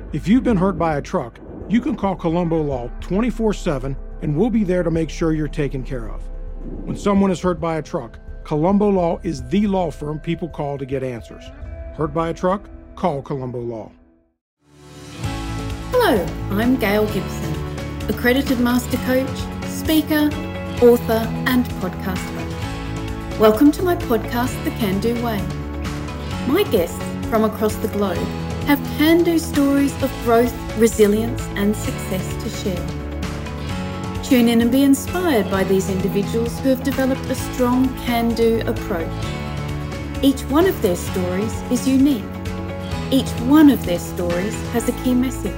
If you've been hurt by a truck, you can call Colombo Law 24/7 and we'll be there to make sure you're taken care of. When someone is hurt by a truck, Colombo Law is the law firm people call to get answers. Hurt by a truck? Call Colombo Law. Hello, I'm Gail Gibson, accredited master coach, speaker, author and podcast host. Welcome to my podcast, The Can Do Way. My guests from across the globe have can-do stories of growth, resilience and success to share. Tune in and be inspired by these individuals who have developed a strong can-do approach. Each one of their stories is unique. Each one of their stories has a key message.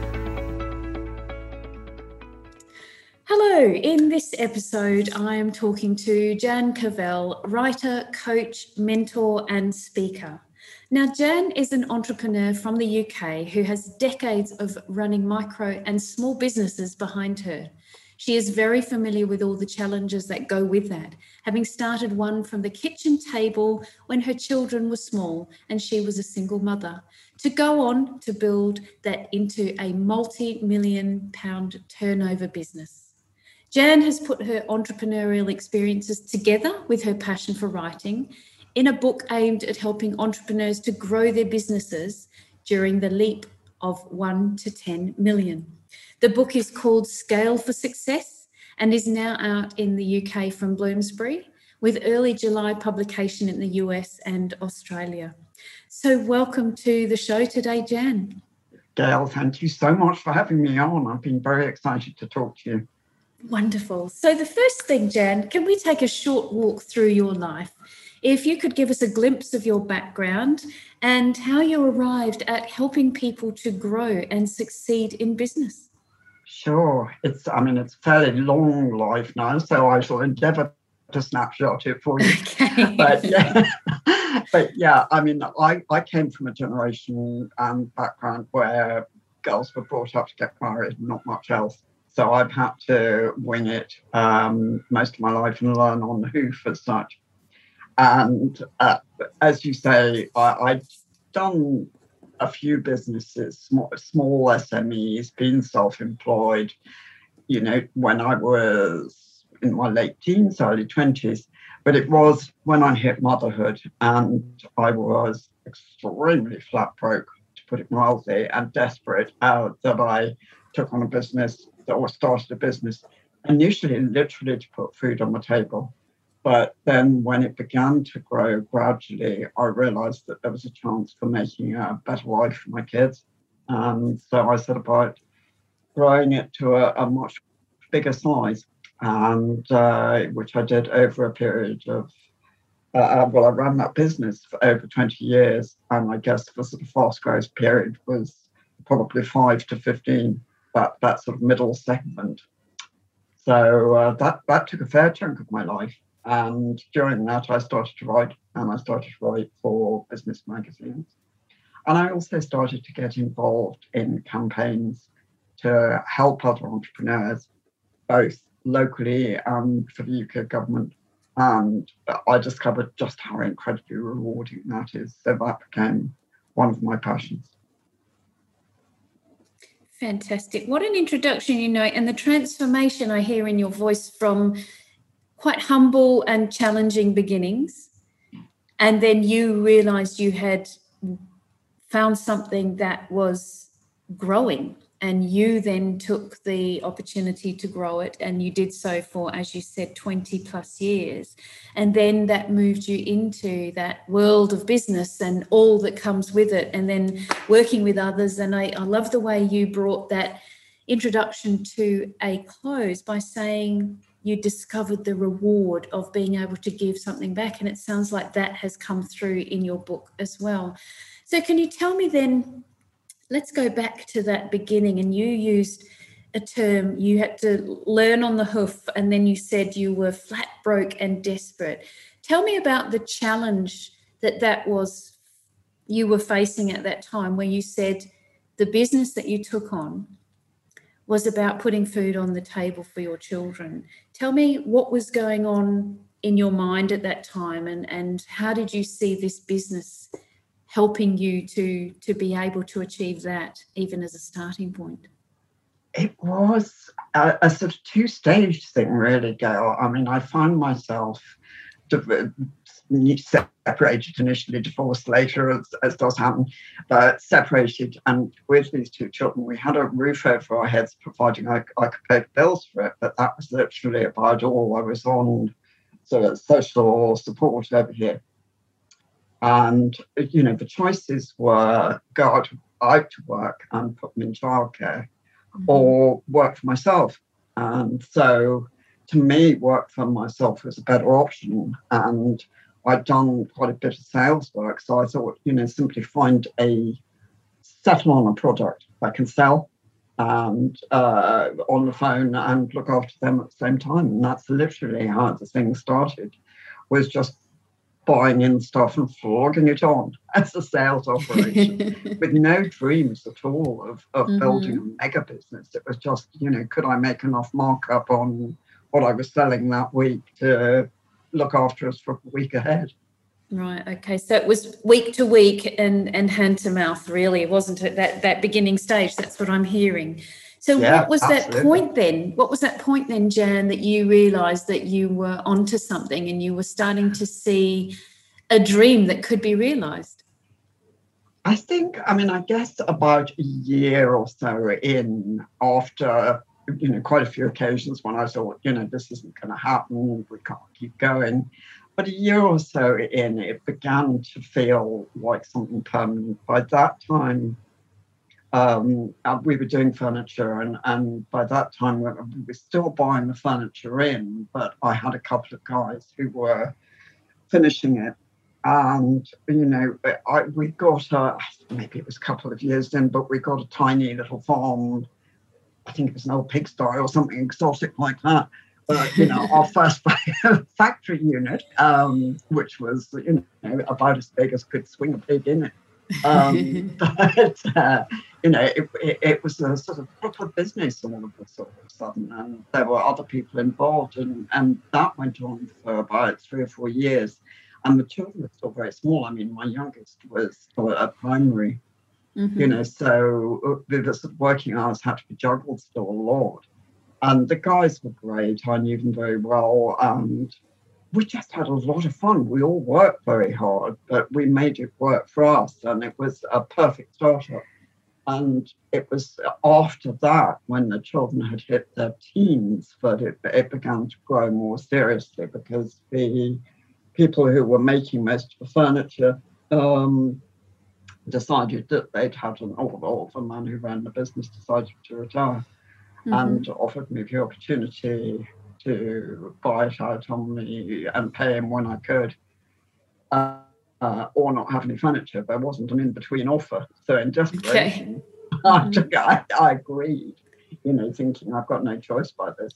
Hello, in this episode I am talking to Jan Cavell, writer, coach, mentor and speaker. Now, Jan is an entrepreneur from the UK who has decades of running micro and small businesses behind her. She is very familiar with all the challenges that go with that, having started one from the kitchen table when her children were small and she was a single mother, to go on to build that into a multi-million pound turnover business. Jan has put her entrepreneurial experiences together with her passion for writing in a book aimed at helping entrepreneurs to grow their businesses during the leap of 1 to 10 million. The book is called Scale for Success and is now out in the UK from Bloomsbury, with early July publication in the US and Australia. So welcome to the show today, Jan. Gail, thank you so much for having me on. I've been very excited to talk to you. Wonderful. So the first thing, Jan, can we take a short walk through your life? If you could give us a glimpse of your background and how you arrived at helping people to grow and succeed in business. Sure. It's a fairly long life now, so I shall endeavour to snapshot it for you. Okay. But yeah, I came from a generation background where girls were brought up to get married and not much else. So I've had to wing it most of my life and learn on the hoof as such. And as you say, I've done a few businesses, small SMEs, been self-employed, when I was in my late teens, early 20s. But it was when I hit motherhood and I was extremely flat broke, to put it mildly, and desperate that I took on a business or started a business initially literally to put food on the table. But then when it began to grow gradually, I realized that there was a chance for making a better life for my kids. And so I set about growing it to a much bigger size, and which I did over a period of, I ran that business for over 20 years. And I guess the sort of fast growth period was probably 5 to 15, that sort of middle segment. So that took a fair chunk of my life. And during that, I started to write for business magazines. And I also started to get involved in campaigns to help other entrepreneurs, both locally and for the UK government. And I discovered just how incredibly rewarding that is. So that became one of my passions. Fantastic. What an introduction, and the transformation I hear in your voice from quite humble and challenging beginnings. And then you realized you had found something that was growing, and you then took the opportunity to grow it, and you did so for, as you said, 20 plus years. And then that moved you into that world of business and all that comes with it, and then working with others. And I love the way you brought that introduction to a close by saying you discovered the reward of being able to give something back. And it sounds like that has come through in your book as well. So can you tell me then, let's go back to that beginning. And you used a term, you had to learn on the hoof, and then you said you were flat broke and desperate. Tell me about the challenge that was you were facing at that time, where you said the business that you took on was about putting food on the table for your children. Tell me what was going on in your mind at that time, and how did you see this business helping you to be able to achieve that, even as a starting point? It was a sort of two-stage thing, really, Gail. I mean, I found myself separated initially, divorced later, as does happen, but separated. And with these two children, we had a roof over our heads, providing I could pay the bills for it. But that was literally about all. I was on sort of social support over here. And, you know, the choices were go out to work and put them in childcare, or work for myself. And so to me, work for myself was a better option. And I'd done quite a bit of sales work. So I thought, you know, simply settle on a product I can sell and on the phone and look after them at the same time. And that's literally how the thing started, was just buying in stuff and flogging it on as a sales operation with no dreams at all of building a mega business. It was just, you know, could I make enough markup on what I was selling that week to look after us for a week ahead? Right. Okay. So it was week to week and hand to mouth, really, wasn't it? That beginning stage. That's what I'm hearing. So yeah, what was absolutely. That point then? What was that point then, Jan, that you realised that you were onto something and you were starting to see a dream that could be realised? I guess about a year or so in, after, you know, quite a few occasions when I thought, you know, this isn't going to happen, we can't keep going. But a year or so in, it began to feel like something permanent. By that time, we were doing furniture, and by that time we were still buying the furniture in, but I had a couple of guys who were finishing it. And, you know, we got maybe it was a couple of years in, but we got a tiny little farm. I think it was an old pigsty or something exotic like that. But, you know, our first factory unit, which was, you know, about as big as could swing a pig in it. But, you know, it was a sort of proper business all of a sudden. And there were other people involved. And that went on for about 3 or 4 years. And the children were still very small. I mean, my youngest was still at primary, you know, so the working hours had to be juggled still a lot. And the guys were great. I knew them very well. And we just had a lot of fun. We all worked very hard, but we made it work for us. And it was a perfect startup. And it was after that, when the children had hit their teens, that it began to grow more seriously, because the people who were making most of the furniture decided that they'd had an old the man who ran the business decided to retire, and offered me the opportunity to buy it out on me and pay him when I could, or not have any furniture. There wasn't an in-between offer. So in desperation, I agreed, you know, thinking I've got no choice by this.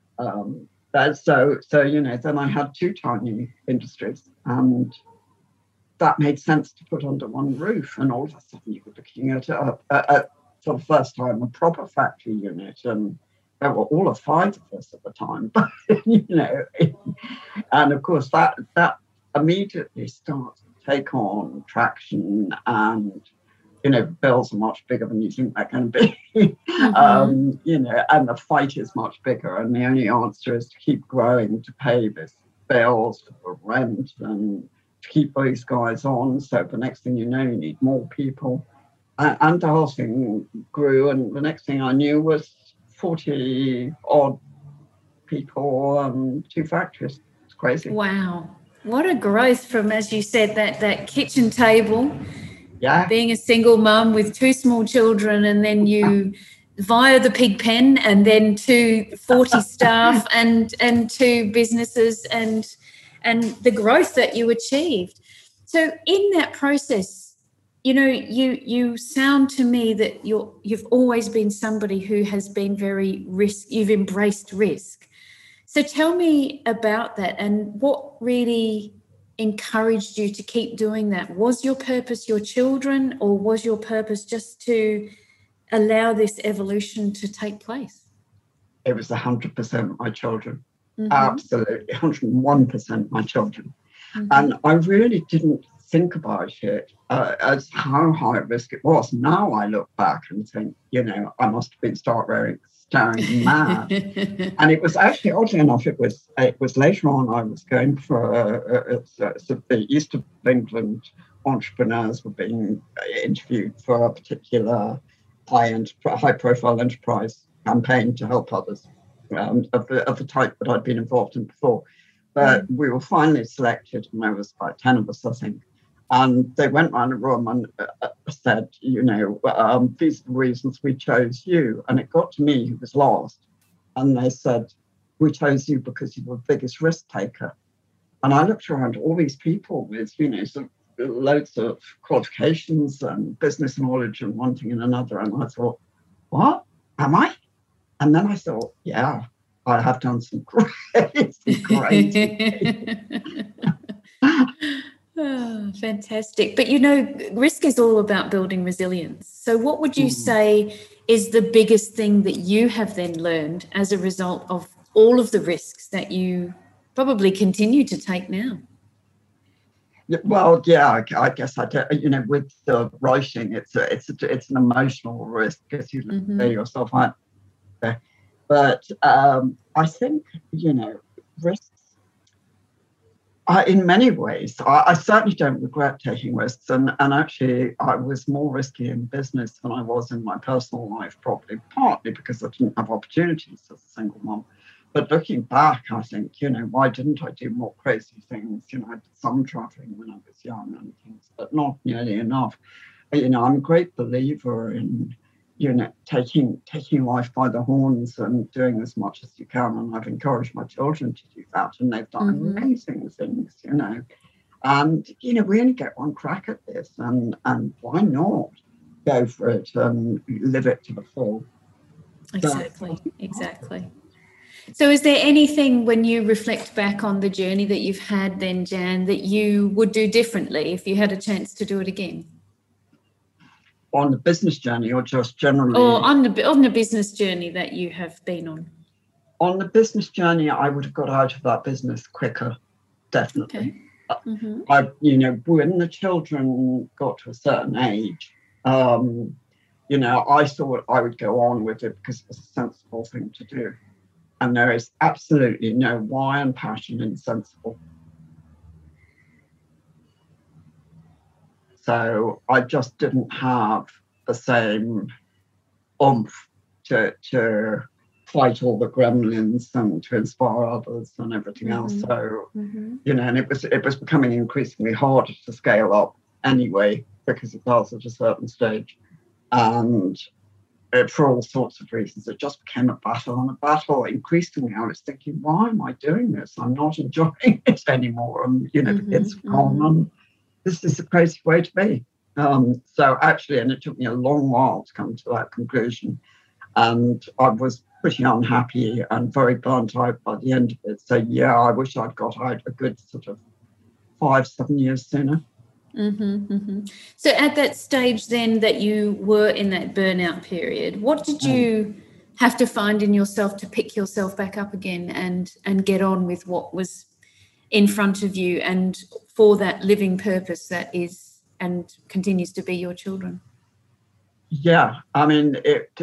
So, you know, then I had 2 tiny industries, and that made sense to put under one roof. And all of a sudden you were looking at for the first time, a proper factory unit. And there were all of 5 of us at the time, you know, and of course that immediately starts to take on traction, and, you know, bills are much bigger than you think they're going to be, you know, and the fight is much bigger. And the only answer is to keep growing, to pay this bills for rent and to keep those guys on. So the next thing you know, you need more people. And the whole thing grew. And the next thing I knew was 40 odd people and 2 factories. It's crazy. Wow. What a growth from, as you said, that kitchen table. Yeah. Being a single mum with 2 small children, and then you via the pig pen, and then to 40 staff and 2 businesses, and the growth that you achieved. So in that process, you know, you sound to me that you've always been somebody who has been very you've embraced risk. So tell me about that, and what really encouraged you to keep doing that? Was your purpose your children, or was your purpose just to allow this evolution to take place? It was 100% my children. Absolutely, 101% my children. And I really didn't think about it as how high risk it was. Now I look back and think, I must have been staring mad. And it was actually, oddly enough, it was later on. I was going for the East of England entrepreneurs were being interviewed for a particular high-profile enterprise campaign to help others of the type that I'd been involved in before. But we were finally selected, and there was about 10 of us, I think. And they went around the room and said, these are the reasons we chose you. And it got to me, who was lost. And they said, we chose you because you were the biggest risk taker. And I looked around all these people with, loads of qualifications and business knowledge and one thing and another. And I thought, what? Am I? And then I thought, yeah, I have done some great. Oh, fantastic. But, risk is all about building resilience. So what would you say is the biggest thing that you have then learned as a result of all of the risks that you probably continue to take now? Well, yeah, I guess I do. With the writing, it's an emotional risk because you lay yourself out there. But I think risks. In many ways, I certainly don't regret taking risks, and actually, I was more risky in business than I was in my personal life, probably partly because I didn't have opportunities as a single mom. But looking back, I think, why didn't I do more crazy things? I did some traveling when I was young and things, but not nearly enough. I'm a great believer in, taking life by the horns and doing as much as you can. And I've encouraged my children to do that. And they've done amazing things, And, we only get one crack at this. And why not go for it and live it to the full? Exactly. So is there anything when you reflect back on the journey that you've had then, Jan, that you would do differently if you had a chance to do it again? On the business journey or just generally? Or on the business journey that you have been on? On the business journey, I would have got out of that business quicker, definitely. Okay. When the children got to a certain age, I thought I would go on with it because it was a sensible thing to do. And there is absolutely no why and passion in sensible. So I just didn't have the same oomph to fight all the gremlins and to inspire others and everything else. So, and it was becoming increasingly harder to scale up anyway, because it does at a certain stage. And for all sorts of reasons, it just became a battle. And a battle, increasingly, I was thinking, why am I doing this? I'm not enjoying it anymore. And, the kids have gone on. This is a crazy way to be. So actually, and it took me a long while to come to that conclusion. And I was pretty unhappy and very burnt out by the end of it. So, yeah, I wish I'd got out a good sort of 5-7 years sooner. So at that stage then that you were in that burnout period, what did you have to find in yourself to pick yourself back up again and get on with what was in front of you and for that living purpose that is and continues to be your children? Yeah, I mean,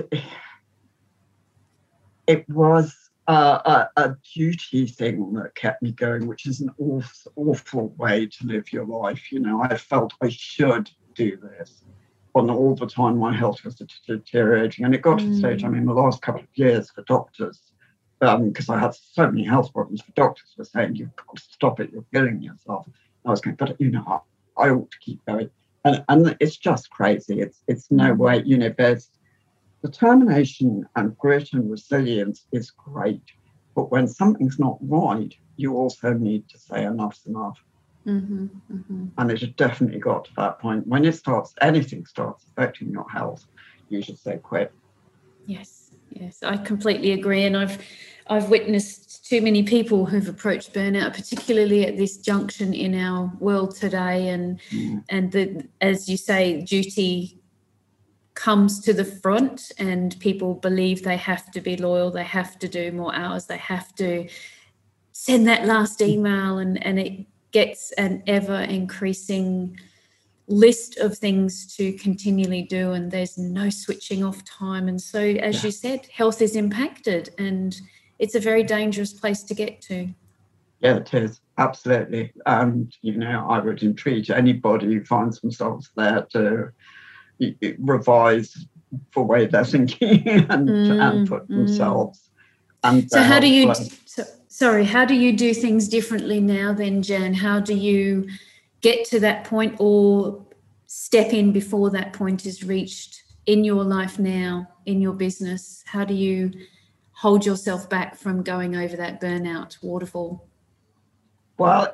it was a duty thing that kept me going, which is an awful way to live your life. I felt I should do this. And all the time my health was deteriorating. And it got to the stage, the last couple of years for doctors, because I had so many health problems, the doctors were saying, you've got to stop it, you're killing yourself. And I was going, but I ought to keep going. And it's just crazy. It's no way, there's determination and grit and resilience is great, but when something's not right, you also need to say enough's enough. And it had definitely got to that point. When anything starts affecting your health, you should say quit. Yes, I completely agree. And I've witnessed too many people who've approached burnout, particularly at this junction in our world today. And as you say, duty comes to the front and people believe they have to be loyal, they have to do more hours, they have to send that last email, and gets an ever increasing list of things to continually do, and there's no switching off time. And so, as you said, health is impacted, and it's a very dangerous place to get to. Yeah, it is. Absolutely. And, I would entreat anybody who finds themselves there to revise the way they're thinking and put themselves. And so how do you do things differently now then, Jan? How do you get to that point or step in before that point is reached in your life now, in your business? How do you hold yourself back from going over that burnout waterfall? Well,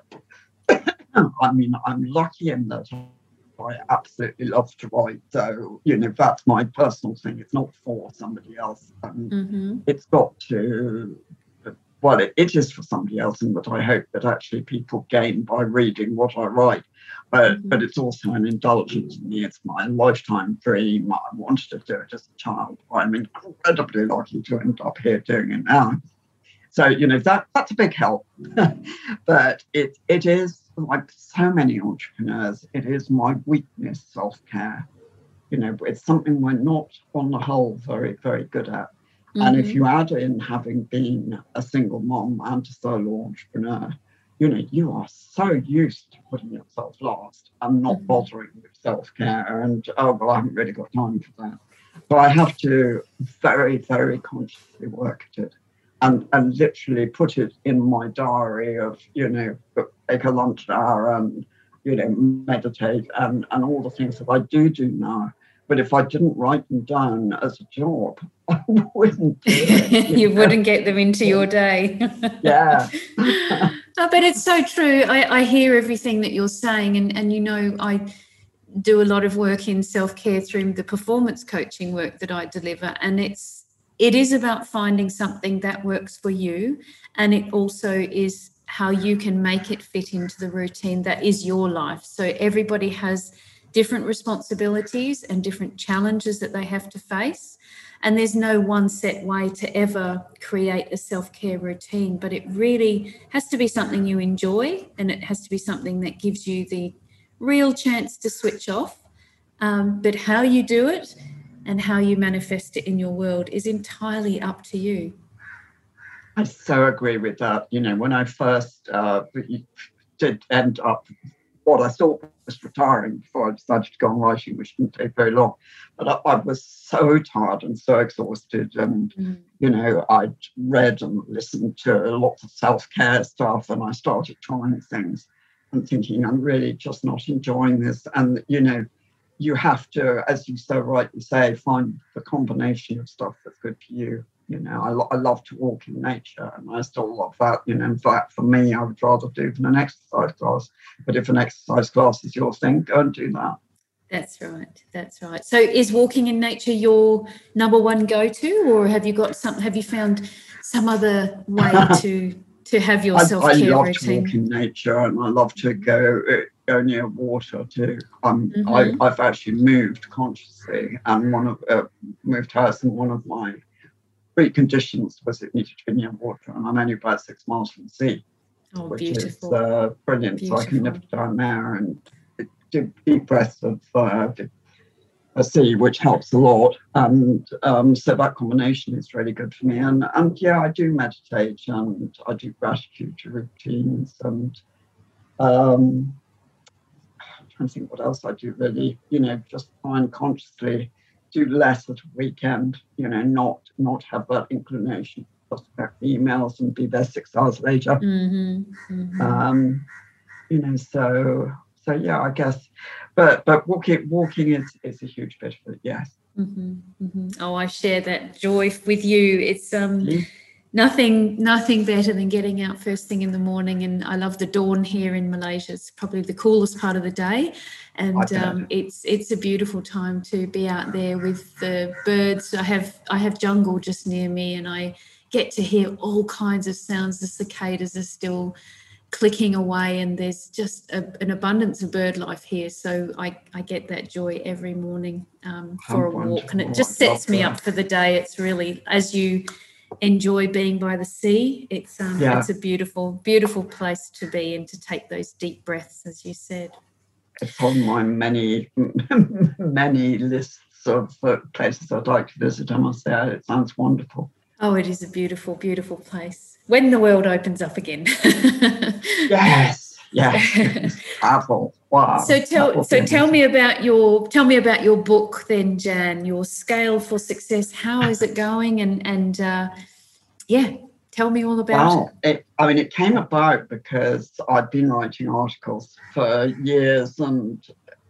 I'm lucky in that I absolutely love to write. So, that's my personal thing. It's not for somebody else. It's got to, it is for somebody else, and that I hope that actually people gain by reading what I write. But it's also an indulgence to me. It's my lifetime dream. I wanted to do it as a child. I'm incredibly lucky to end up here doing it now. So, that's a big help. But it is, like so many entrepreneurs, it is my weakness, self-care. It's something we're not, on the whole, very, very good at. And if you add in having been a single mom and a solo entrepreneur, you are so used to putting yourself last and not bothering with self-care. And, I haven't really got time for that. So I have to very, very consciously work at it. And literally put it in my diary of, take a lunch hour and, meditate and all the things that I do now. But if I didn't write them down as a job, I wouldn't do it. You wouldn't get them into your day. Yeah. But it's so true. I hear everything that you're saying. And I do a lot of work in self-care through the performance coaching work that I deliver. And it is about finding something that works for you, and it also is how you can make it fit into the routine that is your life. So everybody has different responsibilities and different challenges that they have to face, and there's no one set way to ever create a self-care routine, but it really has to be something you enjoy, and it has to be something that gives you the real chance to switch off. But how you do it and how you manifest it in your world is entirely up to you. I so agree with that. When I first did end up what I thought was retiring before I decided to go on writing, which didn't take very long, but I was so tired and so exhausted. And, I'd read and listened to lots of self-care stuff, and I started trying things and thinking, I'm really just not enjoying this. And, you have to, as you so rightly say, find the combination of stuff that's good for you. I love to walk in nature, and I still love that. In fact, for me, I would rather do than an exercise class. But if an exercise class is your thing, go and do that. That's right. So is walking in nature your number one go-to, or have you found some other way to have your self-care routine? I love to walk in nature, and I love to go near water too. I've actually moved consciously, and moved house, and one of my preconditions was it needed to be near water, and I'm only about 6 miles from the sea, which beautiful. is brilliant. Beautiful. So I can nip down there and do deep breaths of a sea, which helps a lot. And so that combination is really good for me. And yeah, I do meditate, and I do gratitude routines, and I'm trying to think what else I do really. Just try and consciously do less at a weekend. Not have that inclination to just check emails and be there 6 hours later. So yeah, I guess. But walking is a huge bit of it. Yes. Oh, I share that joy with you. It's nothing better than getting out first thing in the morning, and I love the dawn here in Malaysia. It's probably the coolest part of the day, and it's a beautiful time to be out there with the birds. I have jungle just near me, and I get to hear all kinds of sounds. The cicadas are still clicking away, and there's just an abundance of bird life here, so I get that joy every morning for a walk, and it just sets me up for the day. It's really, as you enjoy being by the sea. It's a beautiful, beautiful place to be and to take those deep breaths, as you said. It's on my many lists of places I'd like to visit, I must say. It sounds wonderful. Oh, it is a beautiful, beautiful place. When the world opens up again. Yes. Travel. Wow. So tell me about your book then, Jan. Your Scale for Success. How is it going? And tell me all about it. It came about because I'd been writing articles for years, and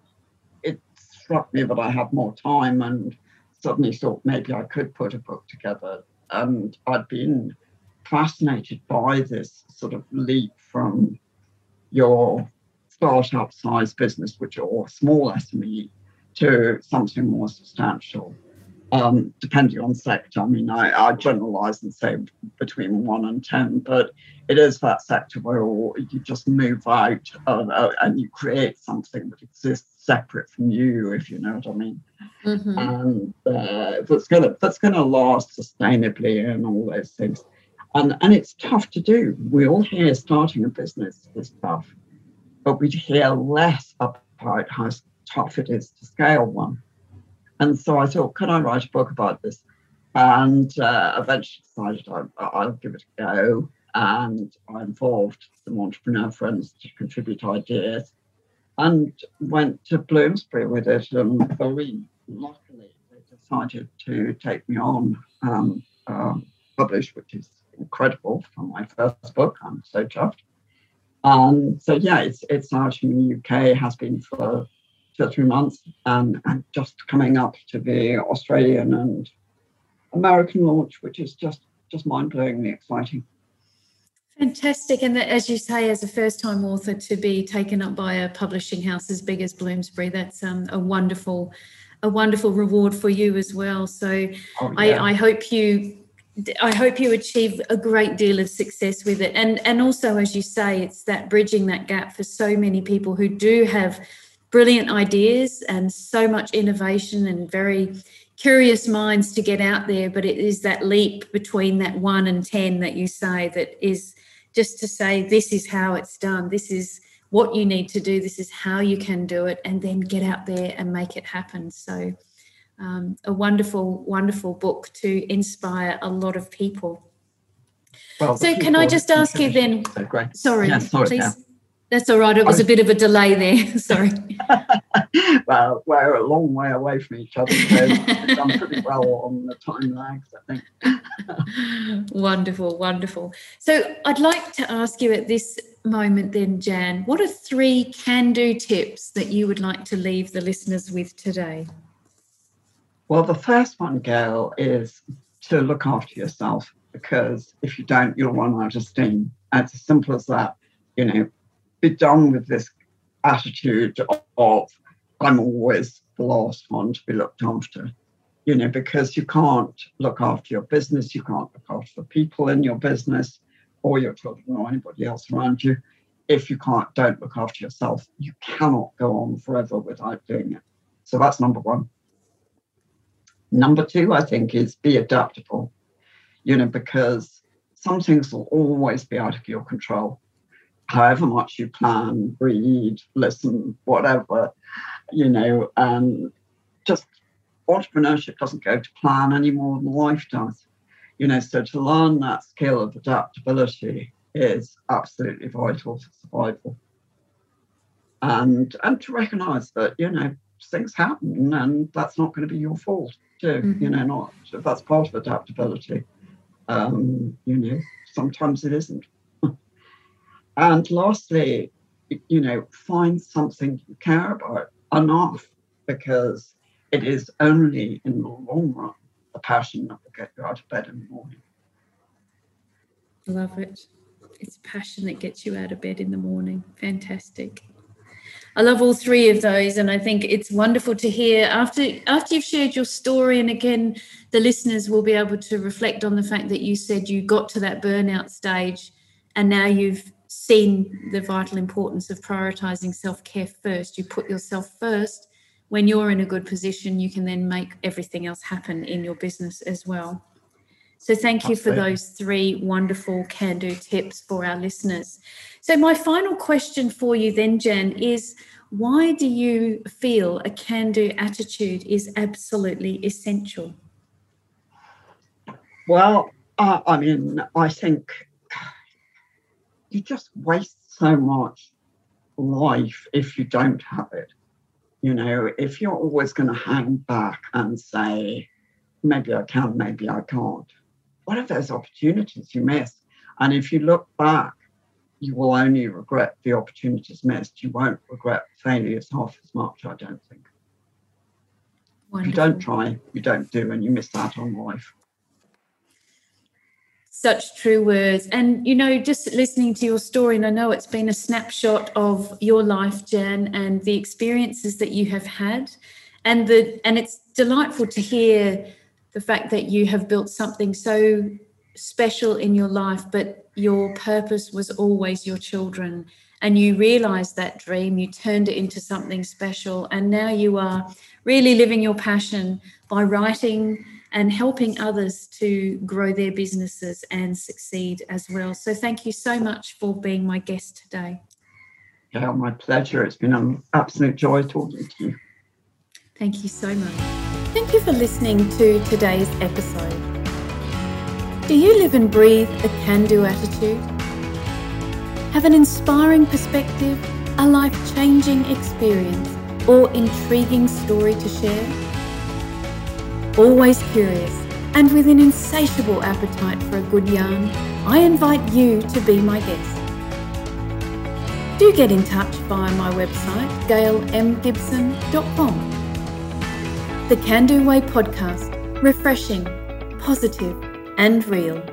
it struck me that I had more time, and suddenly thought maybe I could put a book together. And I'd been fascinated by this sort of leap from your startup size business, or small SME, to something more substantial, depending on sector. I mean, I generalize and say between 1 and 10, but it is that sector where you just move out and you create something that exists separate from you, if you know what I mean. Mm-hmm. And that's going to last sustainably and all those things. And it's tough to do. We all hear starting a business is tough, but we hear less about how tough it is to scale one. And so I thought, could I write a book about this? And eventually decided I'll give it a go. And I involved some entrepreneur friends to contribute ideas, and went to Bloomsbury with it. And very luckily, they decided to take me on, published, which is incredible for my first book. I'm so chuffed. And so it's out in the UK, has been for 2 or 3 months, and just coming up to the Australian and American launch, which is just mind-blowingly exciting. Fantastic. And that, as you say, as a first-time author, to be taken up by a publishing house as big as Bloomsbury, that's a wonderful reward for you as well. So I hope you achieve a great deal of success with it. And also, as you say, it's that bridging that gap for so many people who do have brilliant ideas and so much innovation and very curious minds to get out there. But it is that leap between that 1 and 10 that you say, that is just to say, this is how it's done. This is what you need to do. This is how you can do it, and then get out there and make it happen. So a wonderful, wonderful book to inspire a lot of people. Well, so can I just ask you then, sorry, please. Yeah. That's all right. It was a bit of a delay there. Sorry. Well, we're a long way away from each other, so I've done pretty well on the time lags, I think. Wonderful, wonderful. So I'd like to ask you at this moment then, Jan, what are 3 can-do tips that you would like to leave the listeners with today? Well, the first one, Gail, is to look after yourself, because if you don't, you'll run out of steam. It's as simple as that. Be done with this attitude of I'm always the last one to be looked after, because you can't look after your business, you can't look after the people in your business or your children or anybody else around you. If you don't look after yourself, you cannot go on forever without doing it. So that's number 1. Number 2, I think, is be adaptable, because some things will always be out of your control. However much you plan, read, listen, whatever, and just entrepreneurship doesn't go to plan any more than life does. So to learn that skill of adaptability is absolutely vital for survival. And to recognise that, things happen and that's not going to be your fault too. Mm-hmm. That's part of adaptability. Sometimes it isn't. And lastly, find something you care about enough, because it is only in the long run the passion that will get you out of bed in the morning. Love it. It's passion that gets you out of bed in the morning. Fantastic. I love all 3 of those, and I think it's wonderful to hear after you've shared your story. And again, the listeners will be able to reflect on the fact that you said you got to that burnout stage, and now you've seen the vital importance of prioritizing self-care first. You put yourself first. When you're in a good position, you can then make everything else happen in your business as well. So thank you for those 3 wonderful can-do tips for our listeners. So my final question for you then, Jan, is why do you feel a can-do attitude is absolutely essential? Well, I think you just waste so much life if you don't have it. If you're always going to hang back and say, maybe I can, maybe I can't, what are those opportunities you missed? And if you look back, you will only regret the opportunities missed. You won't regret failures half as much, I don't think. Wonderful. If you don't try, you don't do, and you miss out on life. Such true words. And, just listening to your story, and I know it's been a snapshot of your life, Jan, and the experiences that you have had. And it's delightful to hear the fact that you have built something so special in your life, but your purpose was always your children. And you realised that dream, you turned it into something special. And now you are really living your passion by writing and helping others to grow their businesses and succeed as well. So thank you so much for being my guest today. Yeah, my pleasure. It's been an absolute joy talking to you. Thank you so much. Thank you for listening to today's episode. Do you live and breathe a can-do attitude? Have an inspiring perspective, a life-changing experience, or intriguing story to share? Always curious and with an insatiable appetite for a good yarn, I invite you to be my guest. Do get in touch via my website, gailemgibson.com. The Can Do Way podcast, refreshing, positive and real.